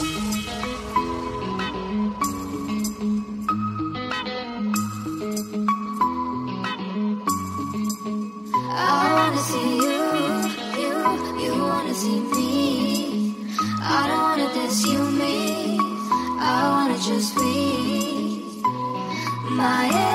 I wanna see you wanna see me. I don't wanna diss you, me. I wanna just be my